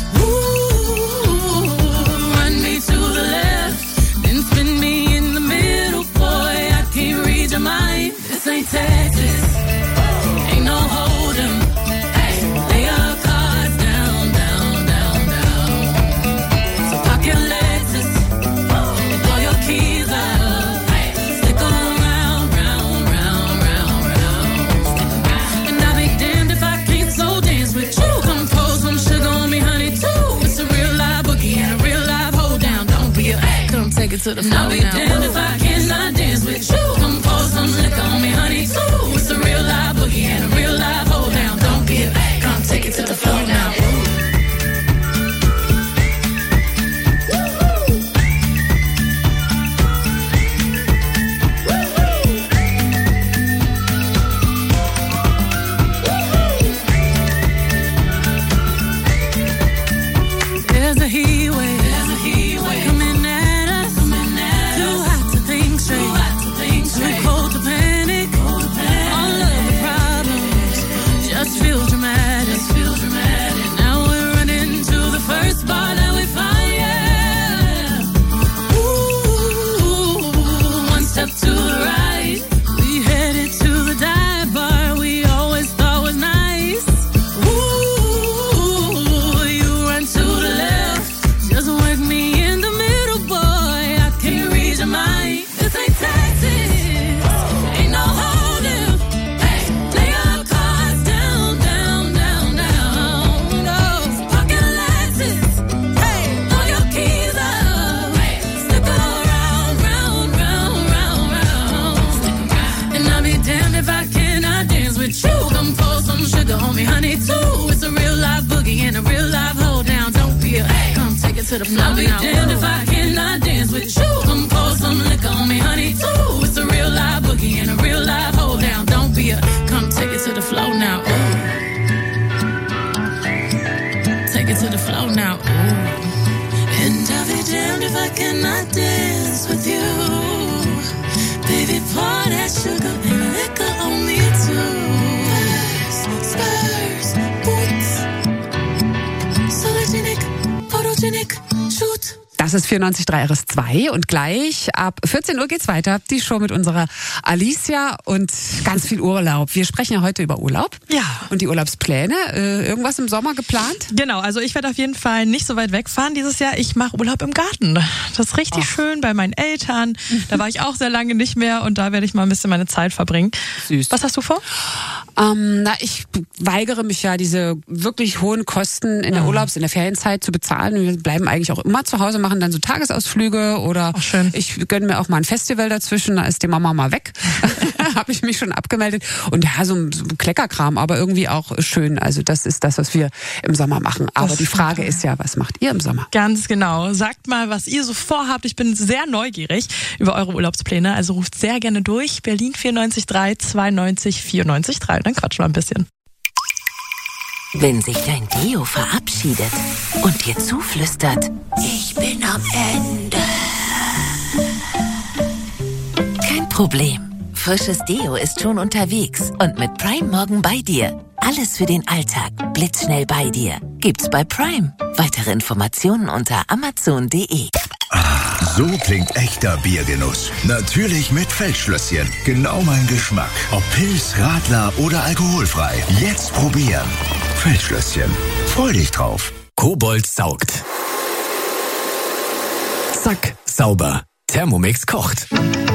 Run me to the left, then spin me in the middle, boy, I can't read your mind. This ain't Texas, ain't no hold 'em. Lay your cards down, down, down, down. So park your Lexus and throw your keys up. Stick around, round, round, round, round. And I'll be damned if I can't slow dance with you. Come pour some sugar on me, honey, too. It's a real live boogie and a real live hold down. Don't be a come take it to the floor. I'll be damned if I cannot dance with you. Come pour some liquor on me, honey, too. It's a real live boogie and a real live hold down. Don't be a come take it to the floor now. There's a heat wave coming at us. Too hot to think straight. Too cold to panic. All of the problems just feel dramatic. Now we're running to the first bar that we find. Yeah. Ooh, one step to the right. We headed to the dive bar we always thought was nice. Ooh, you run to the left. Just work me in the middle, boy. I can't read your mind. This ain't Texas. Ain't no hold 'em. Lay your cards down, down, down, down. No, pocket Lexus. Throw your keys up. Stick around, round, round, round, round. And I'll be damned if I cannot dance with you. Come pour some sugar on me, honey, too. It's a real live boogie and a real live hold down. Don't be a come take it to the floor. I'll be damned if I cannot dance with you. Come pour some liquor on me, honey, too. It's a real live boogie and a real live hold down. Don't be a come take it to the floor now. Ooh. Take it to the floor now. Ooh. And I'll be damned if I cannot dance with you. Baby, pour that sugar and liquor on me too. Spurs, boots, sologenic, photogenic, shoot. Das ist 94.3 RS2 und gleich ab 14 Uhr geht's weiter. Die Show mit unserer Alicia und ganz viel Urlaub. Wir sprechen ja heute über Urlaub. Ja. Und die Urlaubspläne. Irgendwas im Sommer geplant? Genau, also ich werde auf jeden Fall nicht so weit wegfahren dieses Jahr. Ich mache Urlaub im Garten. Das ist richtig schön bei meinen Eltern. Da war ich auch sehr lange nicht mehr und da werde ich mal ein bisschen meine Zeit verbringen. Süß. Was hast du vor? Ich weigere mich ja, diese wirklich hohen Kosten in der in der Ferienzeit zu bezahlen. Wir bleiben eigentlich auch immer zu Hause, machen dann so Tagesausflüge oder ich gönne mir auch mal ein Festival dazwischen, da ist die Mama mal weg. Habe ich mich schon abgemeldet. Und ja, so ein Kleckerkram, aber irgendwie auch schön. Also das ist das, was wir im Sommer machen. Aber die Frage ist ja, was macht ihr im Sommer? Ganz genau. Sagt mal, was ihr so vorhabt. Ich bin sehr neugierig über eure Urlaubspläne. Also ruft sehr gerne durch. Berlin 94.3 92 94.3. Dann quatschen wir ein bisschen. Wenn sich dein Deo verabschiedet und dir zuflüstert, ich bin am Ende. Kein Problem. Frisches Deo ist schon unterwegs und mit Prime morgen bei dir. Alles für den Alltag, blitzschnell bei dir. Gibt's bei Prime. Weitere Informationen unter amazon.de. So klingt echter Biergenuss. Natürlich mit Feldschlösschen. Genau mein Geschmack. Ob Pils, Radler oder alkoholfrei. Jetzt probieren. Feldschlösschen. Freu dich drauf. Kobold saugt. Zack, sauber. Thermomix kocht.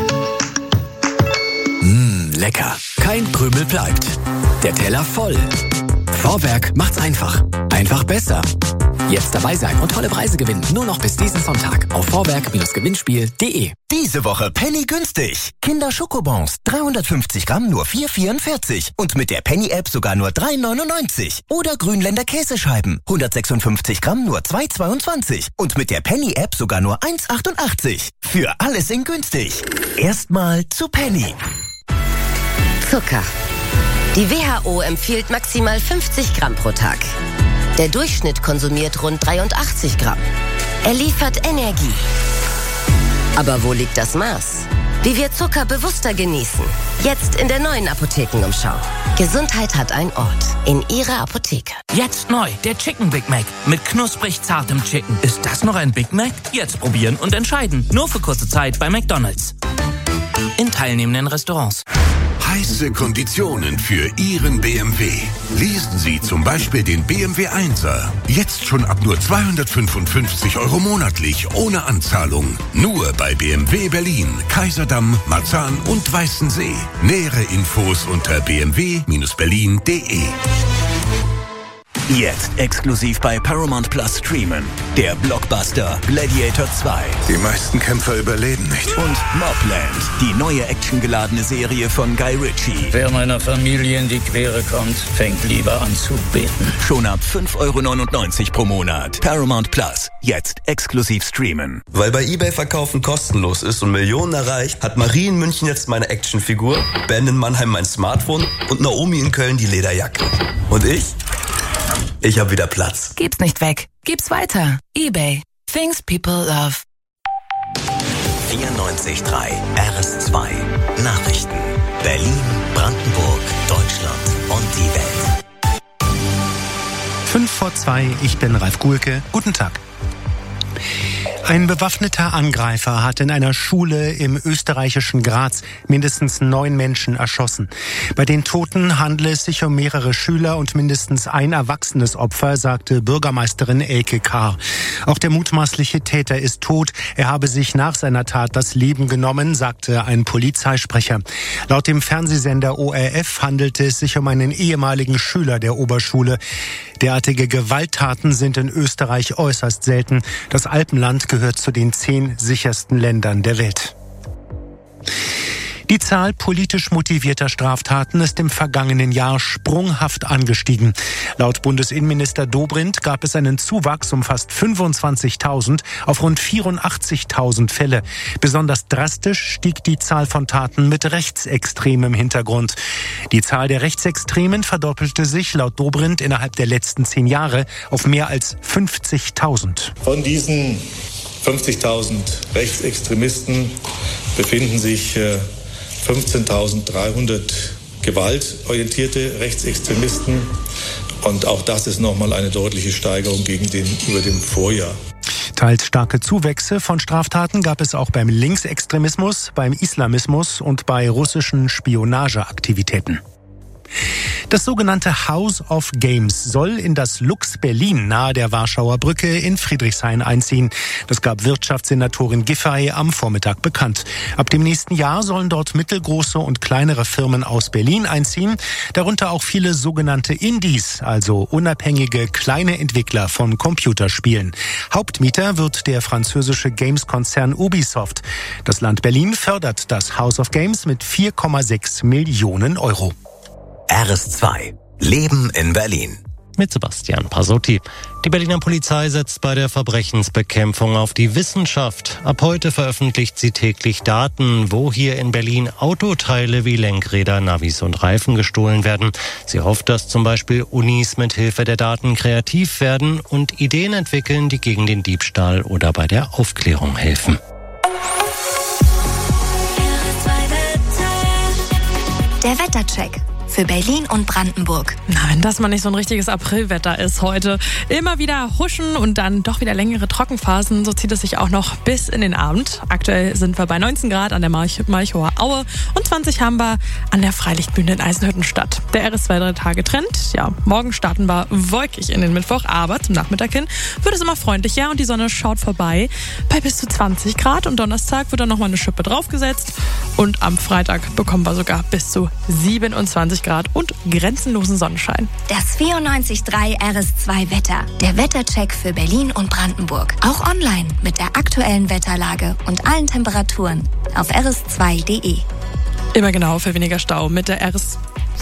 Lecker. Kein Krümel bleibt. Der Teller voll. Vorwerk macht's einfach. Einfach besser. Jetzt dabei sein und tolle Preise gewinnen. Nur noch bis diesen Sonntag auf vorwerk-gewinnspiel.de. Diese Woche Penny günstig. Kinder Schokobons, 350 Gramm nur 4,44. Und mit der Penny-App sogar nur 3,99. Oder Grünländer Käsescheiben, 156 Gramm nur 2,22. Und mit der Penny-App sogar nur 1,88. Für alles in günstig. Erstmal zu Penny. Zucker. Die WHO empfiehlt maximal 50 Gramm pro Tag. Der Durchschnitt konsumiert rund 83 Gramm. Er liefert Energie. Aber wo liegt das Maß? Wie wir Zucker bewusster genießen. Jetzt in der neuen Apothekenumschau. Gesundheit hat einen Ort. In Ihrer Apotheke. Jetzt neu, der Chicken Big Mac. Mit knusprig zartem Chicken. Ist das noch ein Big Mac? Jetzt probieren und entscheiden. Nur für kurze Zeit bei McDonald's. In teilnehmenden Restaurants. Heiße Konditionen für Ihren BMW. Lesen Sie zum Beispiel den BMW 1er. Jetzt schon ab nur 255 € monatlich, ohne Anzahlung. Nur bei BMW Berlin, Kaiserdamm, Marzahn und Weißensee. Nähere Infos unter bmw-berlin.de. Jetzt exklusiv bei Paramount Plus streamen. Der Blockbuster Gladiator 2. Die meisten Kämpfer überleben nicht. Und Mobland, die neue actiongeladene Serie von Guy Ritchie. Wer meiner Familie in die Quere kommt, fängt lieber an zu beten. Schon ab 5,99 € pro Monat. Paramount Plus, jetzt exklusiv streamen. Weil bei eBay Verkaufen kostenlos ist und Millionen erreicht, hat Marie in München jetzt meine Actionfigur, Ben in Mannheim mein Smartphone und Naomi in Köln die Lederjacke. Und ich habe wieder Platz. Gib's nicht weg. Gib's weiter. eBay. Things people love. 94.3 RS2 Nachrichten. Berlin, Brandenburg, Deutschland und die Welt. 5:02, ich bin Ralf Guhlke. Guten Tag. Ein bewaffneter Angreifer hat in einer Schule im österreichischen Graz mindestens 9 Menschen erschossen. Bei den Toten handele es sich um mehrere Schüler und mindestens ein erwachsenes Opfer, sagte Bürgermeisterin Elke Kahr. Auch der mutmaßliche Täter ist tot. Er habe sich nach seiner Tat das Leben genommen, sagte ein Polizeisprecher. Laut dem Fernsehsender ORF handelte es sich um einen ehemaligen Schüler der Oberschule. Derartige Gewalttaten sind in Österreich äußerst selten. Das Alpenland gehört zu den 10 sichersten Ländern der Welt. Die Zahl politisch motivierter Straftaten ist im vergangenen Jahr sprunghaft angestiegen. Laut Bundesinnenminister Dobrindt gab es einen Zuwachs um fast 25.000 auf rund 84.000 Fälle. Besonders drastisch stieg die Zahl von Taten mit rechtsextremem Hintergrund. Die Zahl der Rechtsextremen verdoppelte sich laut Dobrindt innerhalb der letzten 10 Jahre auf mehr als 50.000. Von diesen 50.000 Rechtsextremisten befinden sich 15.300 gewaltorientierte Rechtsextremisten. Und auch das ist nochmal eine deutliche Steigerung gegenüber dem Vorjahr. Teils starke Zuwächse von Straftaten gab es auch beim Linksextremismus, beim Islamismus und bei russischen Spionageaktivitäten. Das sogenannte House of Games soll in das Lux Berlin nahe der Warschauer Brücke in Friedrichshain einziehen. Das gab Wirtschaftssenatorin Giffey am Vormittag bekannt. Ab dem nächsten Jahr sollen dort mittelgroße und kleinere Firmen aus Berlin einziehen, darunter auch viele sogenannte Indies, also unabhängige kleine Entwickler von Computerspielen. Hauptmieter wird der französische Games-Konzern Ubisoft. Das Land Berlin fördert das House of Games mit 4,6 Millionen €. RS2 Leben in Berlin. Mit Sebastian Pasotti. Die Berliner Polizei setzt bei der Verbrechensbekämpfung auf die Wissenschaft. Ab heute veröffentlicht sie täglich Daten, wo hier in Berlin Autoteile wie Lenkräder, Navis und Reifen gestohlen werden. Sie hofft, dass zum Beispiel Unis mit Hilfe der Daten kreativ werden und Ideen entwickeln, die gegen den Diebstahl oder bei der Aufklärung helfen. Der Wettercheck. für Berlin und Brandenburg. Na, wenn das mal nicht so ein richtiges Aprilwetter ist heute. Immer wieder huschen und dann doch wieder längere Trockenphasen. So zieht es sich auch noch bis in den Abend. Aktuell sind wir bei 19 Grad an der Malchower Aue und 20 haben wir an der Freilichtbühne in Eisenhüttenstadt. Der RS2 3-Tage-Trend. Ja, morgen starten wir wolkig in den Mittwoch, aber zum Nachmittag hin wird es immer freundlicher und die Sonne schaut vorbei bei bis zu 20 Grad. Und Donnerstag wird dann nochmal eine Schippe draufgesetzt. Und am Freitag bekommen wir sogar bis zu 27 Grad und grenzenlosen Sonnenschein. Das 94.3 RS2 Wetter. Der Wettercheck für Berlin und Brandenburg. Auch online mit der aktuellen Wetterlage und allen Temperaturen auf rs2.de. Immer genau für weniger Stau mit der RS2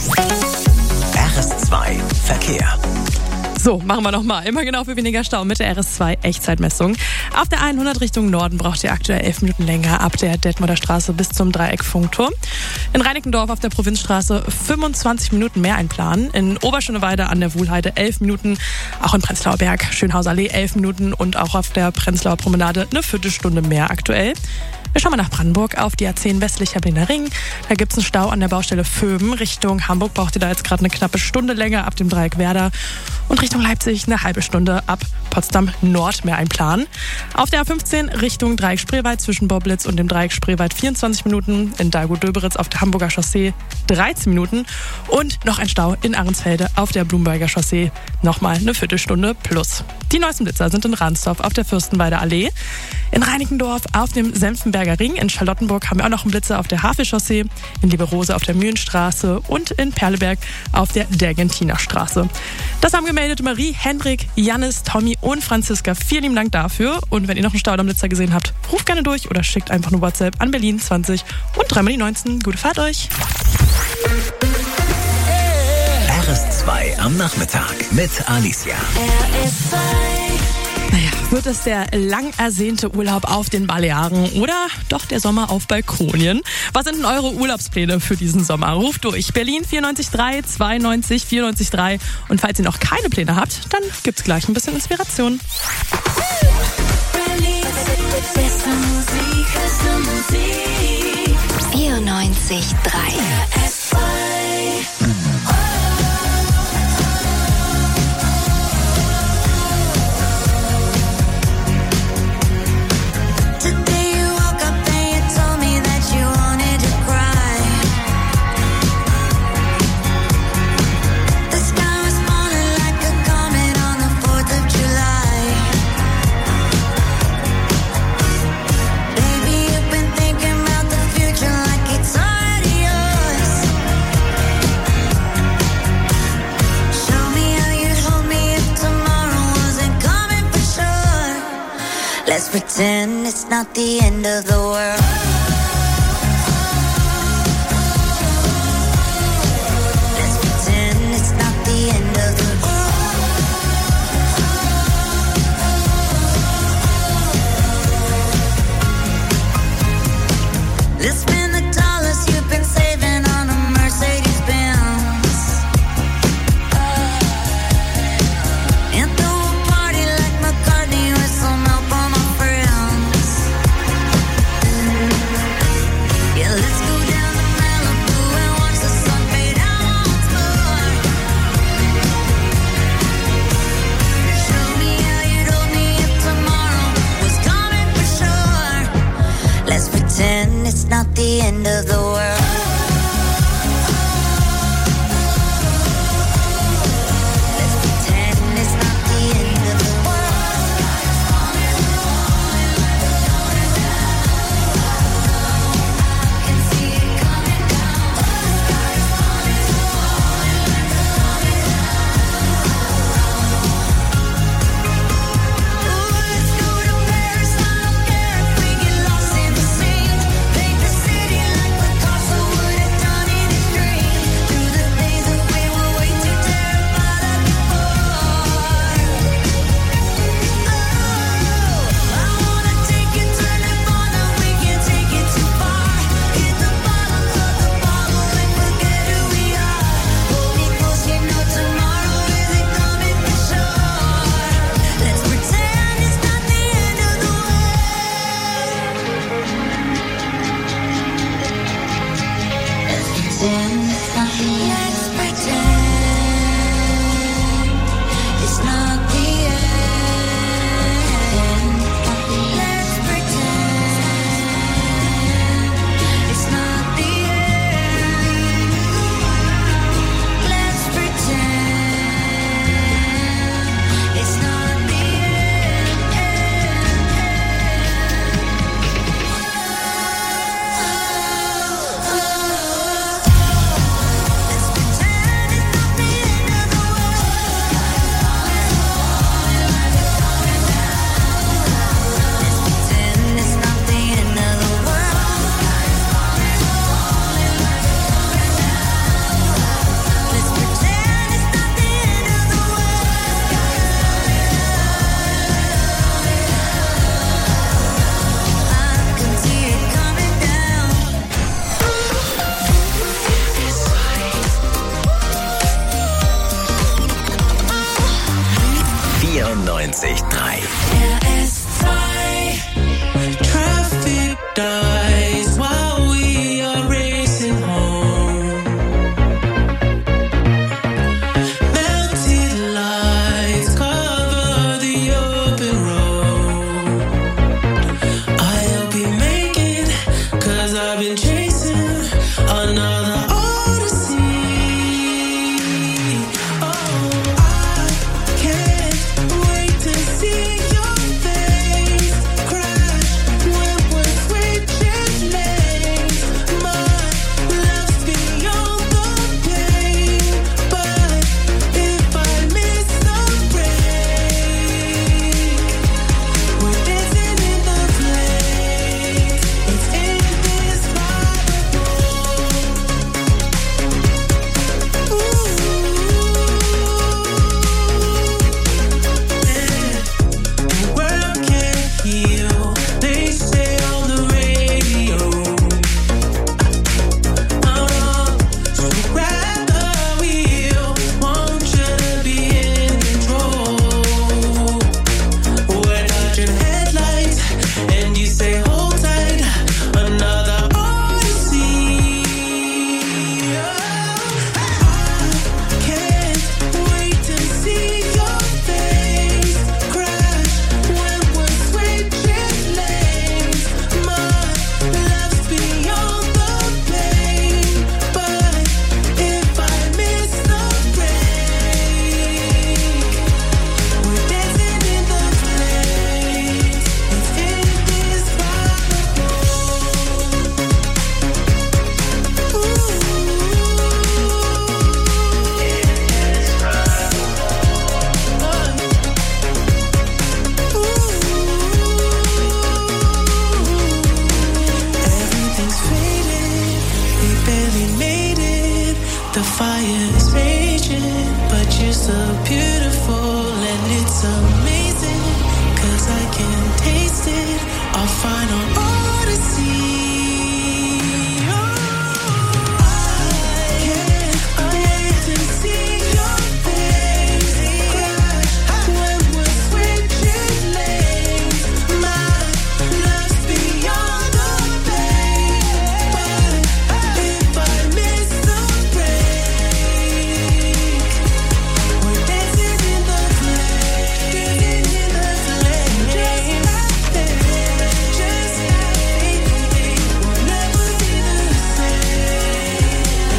Verkehr. So, machen wir nochmal. Immer genau für weniger Stau mit der RS2 Echtzeitmessung. Auf der 100 Richtung Norden braucht ihr aktuell 11 Minuten länger ab der Detmolder Straße bis zum Dreieck Funkturm. In Reinickendorf auf der Provinzstraße 25 Minuten mehr einplanen. In Oberschöneweide an der Wuhlheide 11 Minuten. Auch in Prenzlauer Berg, Schönhauser Allee 11 Minuten und auch auf der Prenzlauer Promenade eine Viertelstunde mehr aktuell. Wir schauen mal nach Brandenburg auf die A10 westlicher Berliner Ring. Da gibt es einen Stau an der Baustelle Vöben. Richtung Hamburg braucht ihr da jetzt gerade eine knappe Stunde länger ab dem Dreieck Werder. Und Richtung Leipzig eine halbe Stunde ab Potsdam Nord mehr einplanen. Auf der A15 Richtung Dreieck Spreewald zwischen Boblitz und dem Dreieck Spreewald 24 Minuten. In Dahlgut-Döberitz auf der Hamburger Chaussee 13 Minuten. Und noch ein Stau in Ahrensfelde auf der Blumberger Chaussee. Nochmal eine Viertelstunde plus. Die neuesten Blitzer sind in Ransdorf auf der Fürstenwalder Allee. In Reinickendorf auf dem Senftenberger Ring. In Charlottenburg haben wir auch noch einen Blitzer auf der Havelchaussee. In Lieberose auf der Mühlenstraße und in Perleberg auf der Dergentiner Straße. Das haben gemeldet Marie, Hendrik, Jannis, Tommy und Franziska. Vielen lieben Dank dafür. Und wenn ihr noch einen Staudammblitzer gesehen habt, ruft gerne durch oder schickt einfach eine WhatsApp an Berlin 20 und 3 mal die 19. Gute Fahrt euch. RS2 am Nachmittag mit Alicia. Naja, wird es der lang ersehnte Urlaub auf den Balearen oder doch der Sommer auf Balkonien? Was sind denn eure Urlaubspläne für diesen Sommer? Ruft durch Berlin 94.3, 92 94.3 und falls ihr noch keine Pläne habt, dann gibt's gleich ein bisschen Inspiration. 94.3 Let's pretend it's not the end of the world. Let's pretend it's not the end of the world. Let's spend the dollars you've been saving on a Mercedes Benz. And throw a party like McCartney with some help on my friends. 94.3. Traffic dies while we are racing home. Melted lights cover the open road. I'll be making, 'cause I've been chasing another odyssey. Oh, I can't wait to see your face crash when we're switching lanes. My love's beyond the pain, but if I miss the break, we're dancing in the flames. It's indescribable. The world can't heal, they say on the radio. So grab the wheel, want you to be in control. We're dodging headlights, and you say hold tight, another odyssey. Can't wait to see your face crash when we're switching lanes. My love's beyond the pain, but if I miss the break, we're dancing in the flames. It's indescribable. Everything's faded, we barely made it. The fire is raging, but you're so beautiful and it's amazing. 'Cause I can taste it, our final odyssey. I can't wait to see your face crash when we're switching lanes. My love's beyond the pain, but if I miss the break, we're dancing in the flames, just like there, just like we'll never be the same.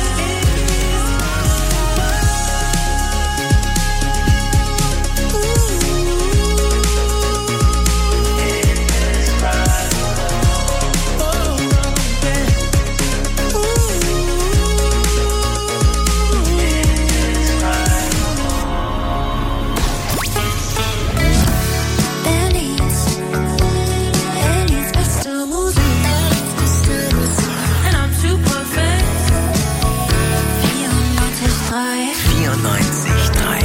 It's festivals, and I'm too perfect. 94.3.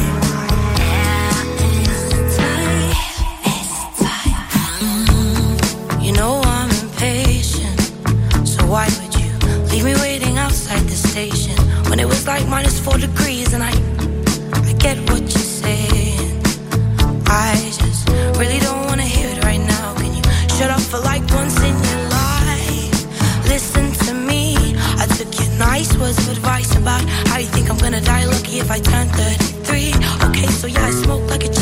You know I'm impatient, so why would you leave me waiting outside the station when it was like -4 degrees? And I get what you're saying. I just really don't want to hear it right now. Can you shut up for like once in your life? Listen to me. I took your nice words of advice about how you think I'm gonna die lucky if I turn 33. Okay, so yeah, I smoke like a